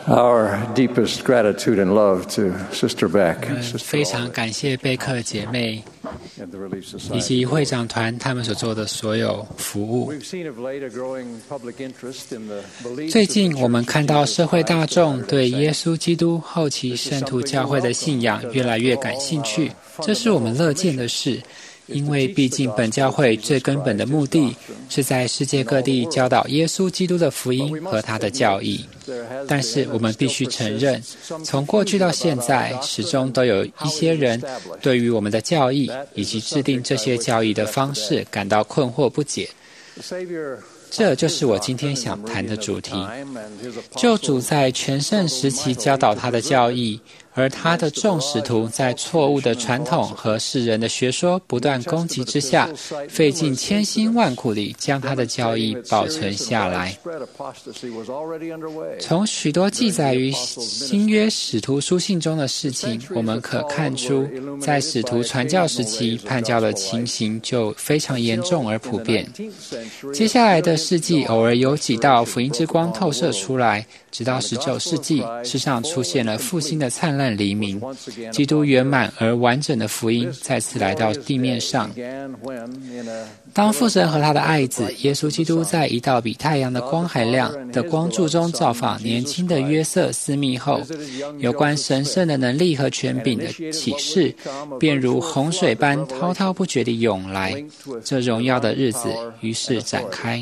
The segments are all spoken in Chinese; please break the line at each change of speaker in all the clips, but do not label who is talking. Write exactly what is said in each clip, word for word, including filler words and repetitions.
Our deepest gratitude and love to Sister Beck,
我们
Sister
非常
Olive,
感谢贝克姐妹
and the Relief
以
Society.
及会长团他们所做的所有服务。
We've seen of late a growing public interest in the beliefs
最
of the
近我们
Church
看到
of
社会
Jesus
大
Christ
众
of
对
Latter-day
耶
Saints.
稣基督后期圣徒教会的信仰越来越感兴趣，这是我们乐见的事。因为毕竟本教会最根本的目的是在世界各地教导耶稣基督的福音和他的教义。但是我们必须承认，从过去到现在，始终都有一些人对于我们的教义以及制定这些教义的方式感到困惑不解。这就是我今天想谈的主题。救主在全盛时期教导他的教义，而他的众使徒在错误的传统和世人的学说不断攻击之下，费尽千辛万苦地将他的教义保存下来。从许多记载于新约使徒书信中的事情，我们可看出，在使徒传教时期，叛教的情形就非常严重而普遍。接下来的世纪，偶尔有几道福音之光透射出来，直到十九世纪，世上出现了复兴的灿烂黎明，基督圆满而完整的福音再次来到地面上。当父神和他的爱子耶稣基督在一道比太阳的光还亮的光柱中造访年轻的约瑟斯密后，有关神圣的能力和权柄的启示便如洪水般滔滔不绝地涌来，这荣耀的日子于是展开。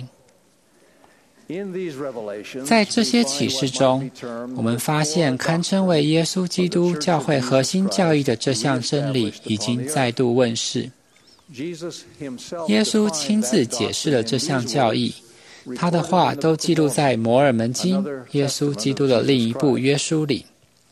在这些启示中，我们发现堪称为耶稣基督教会核心教义的这项真理已经再度问世。耶稣亲自解释了这项教义，他的话都记录在摩尔门经，耶稣基督的另一部约书里。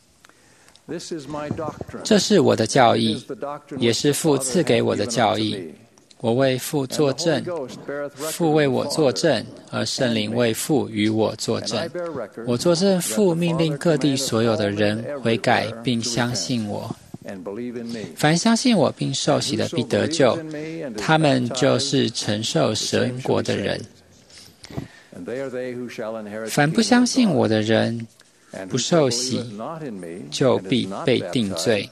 这是我的教义，也是父赐给我的教义。我为父作证，父为我作证，而圣灵为父与我作证。我作证，父命令各地所有的人悔改并相信我。凡相信我并受洗的必得救，他们就是承受神国的人。凡不相信我的人，不受洗，就必被定罪。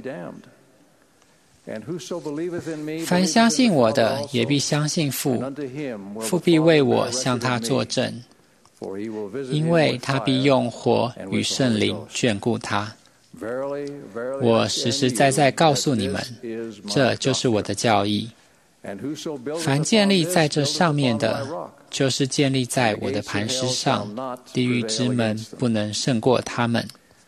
凡相信我的，也必相信父，父必为我向他作证，因为他必用火与圣灵眷顾他。我实实在在告诉你们，这就是我的教义。凡建立在这上面的，就是建立在我的磐石上，地狱之门不能胜过他们。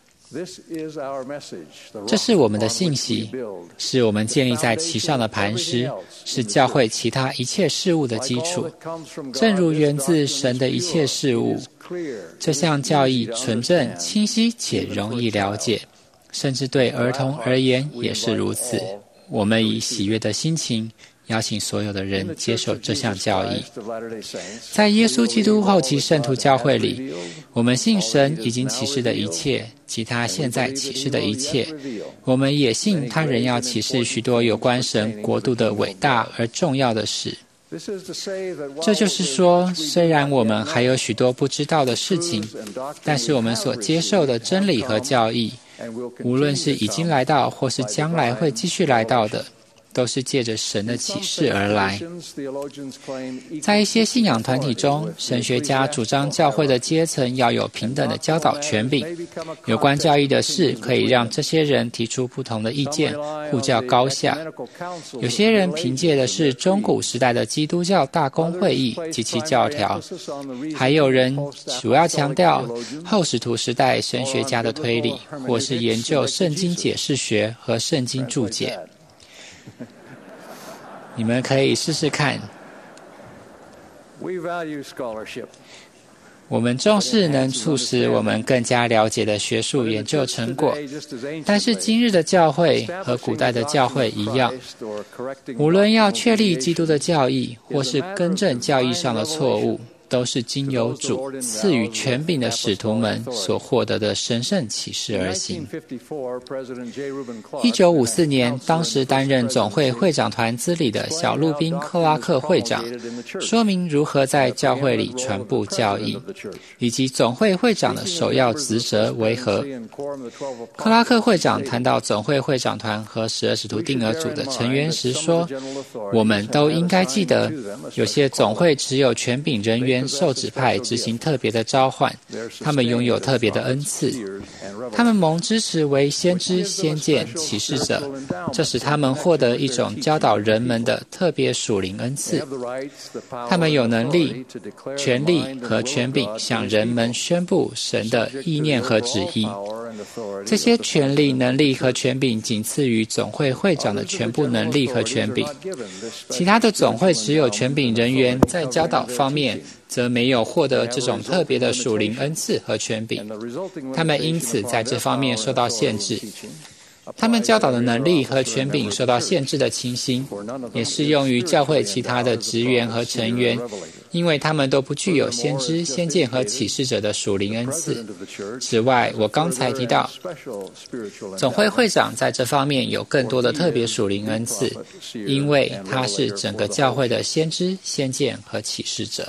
这是我们的信息，是我们建立在其上的磐石，是教会其他一切事物的基础。正如源自神的一切事物，这项教义纯正、清晰且容易了解，甚至对儿童而言也是如此。我们以喜悦的心情邀请所有的人接受这项教义。在耶稣基督后期圣徒教会里，我们信神已经启示的一切，及他现在启示的一切。我们也信他仍要启示许多有关神国度的伟大而重要的事。这就是说，虽然我们还有许多不知道的事情，但是我们所接受的真理和教义，无论是已经来到或是将来会继续来到的，都是借着神的启示而来。在一些信仰团体中，神学家主张教会的阶层要有平等的教导权柄，有关教义的事可以让这些人提出不同的意见，互较高下。有些人凭借的是中古时代的基督教大公会议及其教条，还有人主要强调后使徒时代神学家的推理，或是研究圣经解释学和圣经注解。你们可以试试看。我们重视能促使我们更加了解的学术研究成果，但是今日的教会和古代的教会一样，无论要确立基督的教义，或是更正教义上的错误， 都是经由主赐予权柄的使徒们所获得的神圣启示而行。一九五四年，当时担任总会会长团资理的小路宾·克拉克会长说明如何在教会里传播教义，以及总会会长的首要职责为何。克拉克会长谈到总会会长团和十二使徒定额组的成员时说，我们都应该记得，有些总会只有权柄人员受指派执行特别的召唤，他们拥有特别的恩赐，他们蒙支持为先知、先见、启示者，这使他们获得一种教导人们的特别属灵恩赐。他们有能力、权力和权柄向人们宣布神的意念和旨意。这些权力、能力和权柄仅次于总会会长的全部能力和权柄。其他的总会持有权柄人员在教导方面则没有获得这种特别的属灵恩赐和权柄，他们因此在这方面受到限制。他们教导的能力和权柄受到限制的情形，也适用于教会其他的职员和成员，因为他们都不具有先知、先见和启示者的属灵恩赐。此外，我刚才提到，总会会长在这方面有更多的特别属灵恩赐，因为他是整个教会的先知、先见和启示者。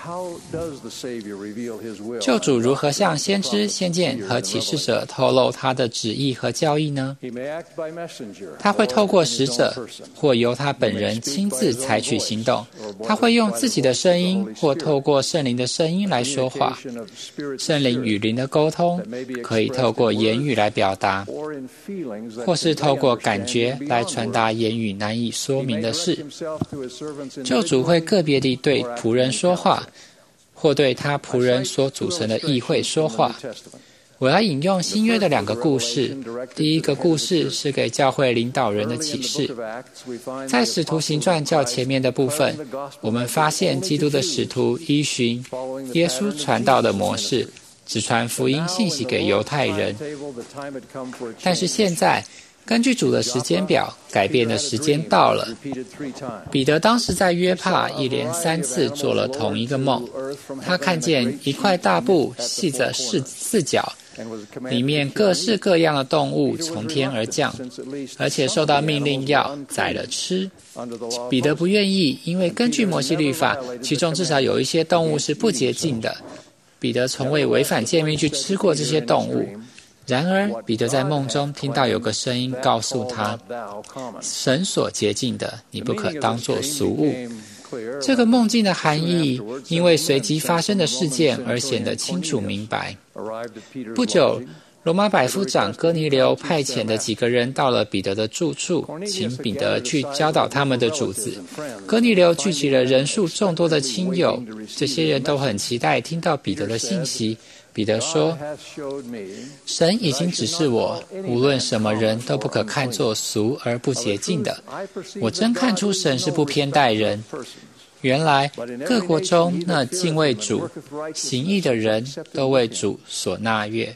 救主如何向先知、先见和启示者透露他的旨意和教义呢？他会透过使者，或由他本人亲自采取行动。他会用自己的声音，或透过圣灵的声音来说话。圣灵与灵的沟通，可以透过言语来表达，或是透过感觉来传达言语难以说明的事。救主会个别地对仆人说话，或对他仆人所组成的议会说话。我要引用新约的两个故事。第一个故事是给教会领导人的启示。在使徒行传较前面的部分，我们发现基督的使徒依循耶稣传道的模式，只传福音信息给犹太人。但是现在，根据主的时间表，改变的时间到了。彼得当时在约帕一连三次做了同一个梦，他看见一块大布系着四四角，里面各式各样的动物从天而降，而且受到命令要宰了吃。彼得不愿意，因为根据摩西律法，其中至少有一些动物是不洁净的。彼得从未违反诫命去吃过这些动物。然而，彼得在梦中听到有个声音告诉他，神所洁净的，你不可当作俗物。这个梦境的含义，因为随即发生的事件而显得清楚明白。不久，罗马百夫长哥尼流派遣的几个人到了彼得的住处，请彼得去教导他们的主子。哥尼流聚集了人数众多的亲友，这些人都很期待听到彼得的信息。彼得说，神已经指示我，无论什么人都不可看作俗而不洁净的。我真看出神是不偏待人。原来各国中那敬畏主、行义的人都为主所纳悦。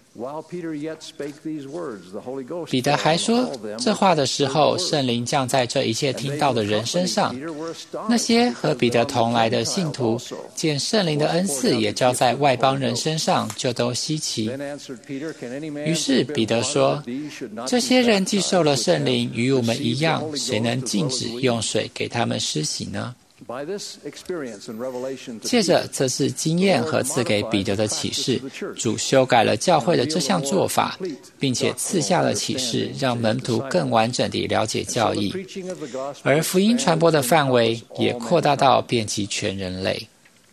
彼得还说这话的时候，圣灵降在这一切听到的人身上。那些和彼得同来的信徒见圣灵的恩赐也交在外邦人身上，就都稀奇。于是彼得说，这些人既受了圣灵，与我们一样，谁能禁止用水给他们施洗呢？借着这次经验和赐给彼得的启示，主修改了教会的这项做法，并且赐下了启示，让门徒更完整地了解教义，而福音传播的范围也扩大到遍及全人类。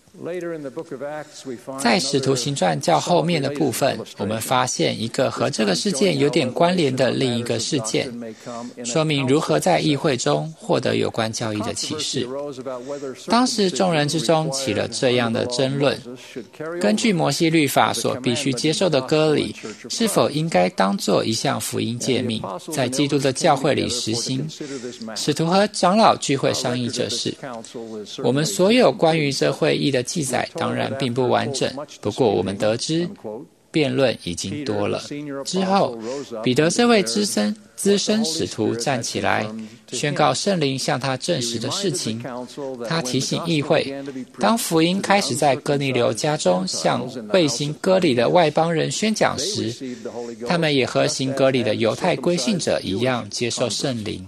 在使徒行传较后面的部分，我们发现一个和这个事件有点关联的另一个事件，说明如何在议会中获得有关教义的启示。当时众人之中起了这样的争论：根据摩西律法所必须接受的割礼，是否应该当作一项福音诫命，在基督的教会里实行？使徒和长老聚会商议这事。我们所有关于这会议的记载当然并不完整，不过我们得知辩论已经多了。之后，彼得这位资深资深使徒站起来，宣告圣灵向他证实的事情。他提醒议会，当福音开始在哥尼流家中向未行割礼的外邦人宣讲时，他们也和行割礼的犹太归信者一样接受圣灵。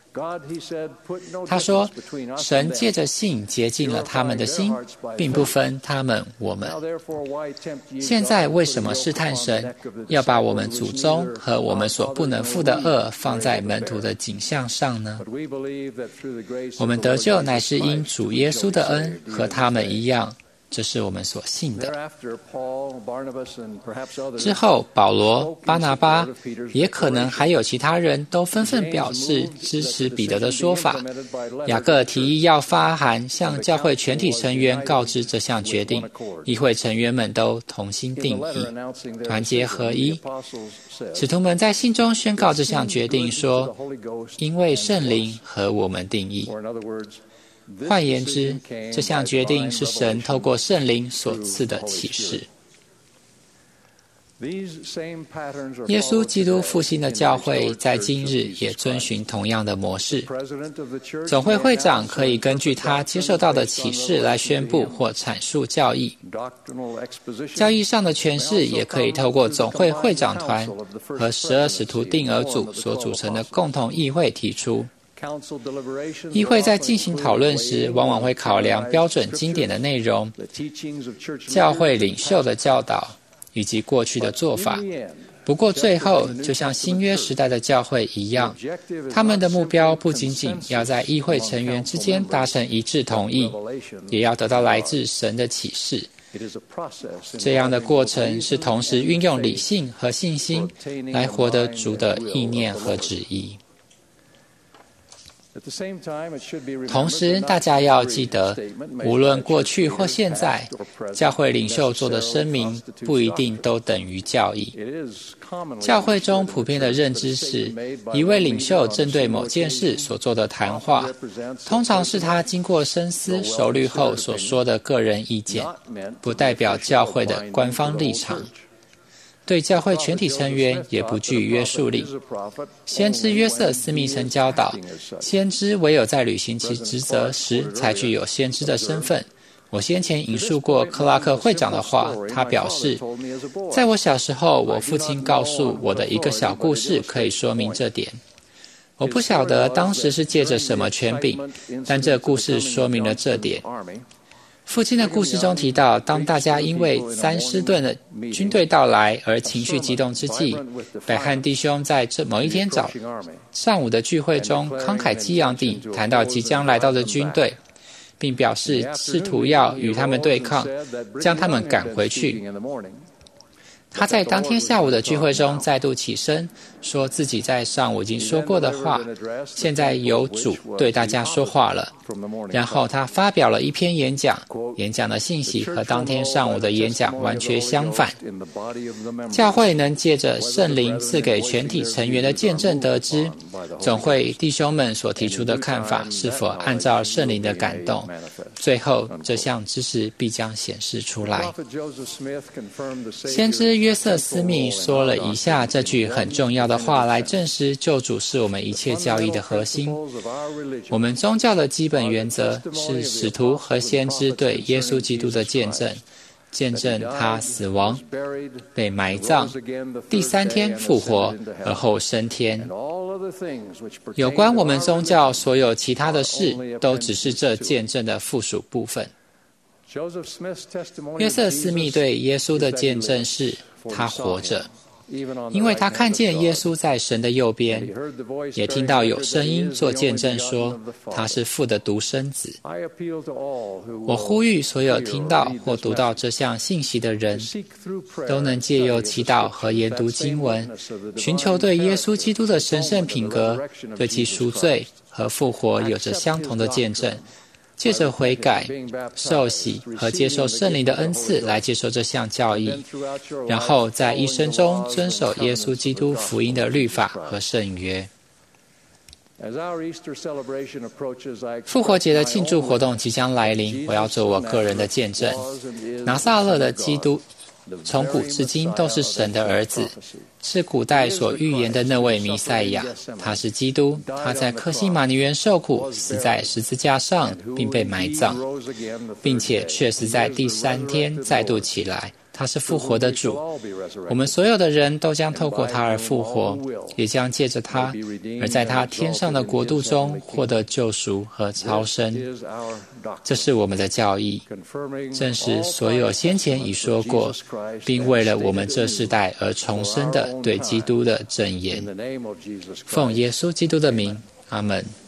他说，神借着信洁净了他们的心，并不分他们我们。现在为什么试探神，要把我们祖宗和我们所不能负的恶放在门徒的景象上呢？我们得救乃是因主耶稣的恩，和他们一样，这是我们所信的。之后，保罗、巴拿巴，也可能还有其他人都纷纷表示支持彼得的说法。雅各提议要发函向教会全体成员告知这项决定，议会成员们都同心定义，团结合一。使徒们在信中宣告这项决定说，因为圣灵和我们定义。换言之，这项决定是神透过圣灵所赐的启示。耶稣基督复兴的教会在今日也遵循同样的模式。总会会长可以根据他接受到的启示来宣布或阐述教义。教义上的诠释也可以透过总会会长团和十二使徒定额组所组成的共同议会提出。议会在进行讨论时，往往会考量标准经典的内容、教会领袖的教导以及过去的做法。不过最后，就像新约时代的教会一样，他们的目标不仅仅要在议会成员之间达成一致同意，也要得到来自神的启示。这样的过程是同时运用理性和信心来获得主的意念和旨意。同时，大家要记得，无论过去或现在，教会领袖做的声明不一定都等于教义。教会中普遍的认知是，一位领袖针对某件事所做的谈话，通常是他经过深思熟虑后所说的个人意见，不代表教会的官方立场。对教会全体成员也不具约束力。先知约瑟斯密曾教导，先知唯有在履行其职责时才具有先知的身份。我先前引述过克拉克会长的话，他表示，在我小时候，我父亲告诉我的一个小故事可以说明这点。我不晓得当时是借着什么权柄，但这故事说明了这点。父亲的故事中提到，当大家因为三狮盾的军队到来而情绪激动之际，百翰弟兄在这某一天早上午的聚会中慷慨激昂地谈到即将来到的军队，并表示试图要与他们对抗，将他们赶回去。他在当天下午的聚会中再度起身，说自己在上午已经说过的话，现在由主对大家说话了。然后他发表了一篇演讲，演讲的信息和当天上午的演讲完全相反。教会能借着圣灵赐给全体成员的见证得知，总会弟兄们所提出的看法是否按照圣灵的感动。最后，这项知识必将显示出来。先知约瑟斯密说了以下这句很重要的话来证实救主是我们一切教义的核心。我们宗教的基本原则是使徒和先知对耶稣基督的见证，见证他死亡、被埋葬、第三天复活，而后升天。有关我们宗教所有其他的事，都只是这见证的附属部分。约瑟斯密对耶稣的见证是他活着，因为他看见耶稣在神的右边，也听到有声音做见证说他是父的独生子。我呼吁所有听到或读到这项信息的人，都能借由祈祷和研读经文，寻求对耶稣基督的神圣品格、对其赎罪和复活有着相同的见证，借着悔改、受洗和接受圣灵的恩赐来接受这项教义，然后在一生中遵守耶稣基督福音的律法和圣约。复活节的庆祝活动即将来临，我要做我个人的见证。拿撒勒的基督从古至今都是神的儿子，是古代所预言的那位弥赛亚。他是基督，他在客西马尼园受苦，死在十字架上，并被埋葬，并且确实在第三天再度起来。他是复活的主，我们所有的人都将透过他而复活，也将借着他而在他天上的国度中获得救赎和超生。这是我们的教义，正是所有先前已说过，并为了我们这世代而重生的对基督的证言。奉耶稣基督的名，阿们。